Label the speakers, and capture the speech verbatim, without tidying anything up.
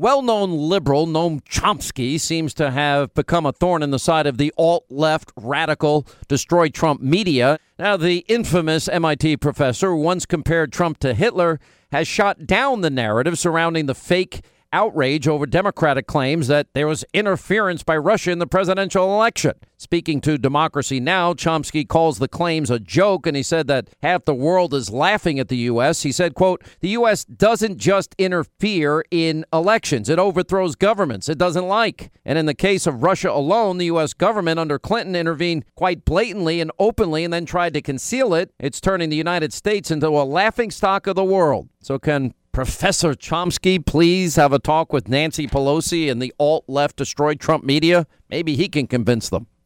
Speaker 1: well-known liberal Noam Chomsky seems to have become a thorn in the side of the alt-left radical destroy Trump media. Now, the infamous M I T professor who once compared Trump to Hitler has shot down the narrative surrounding the fake outrage over Democratic claims that there was interference by Russia in the presidential election. Speaking to Democracy Now!, Chomsky calls the claims a joke, and he said that half the world is laughing at the U S. He said, quote, the U S doesn't just interfere in elections. It overthrows governments it doesn't like. And in the case of Russia alone, the U S government under Clinton intervened quite blatantly and openly and then tried to conceal it. It's turning the United States into a laughingstock of the world. So can Professor Chomsky please have a talk with Nancy Pelosi and the alt-left destroyed Trump media? Maybe he can convince them.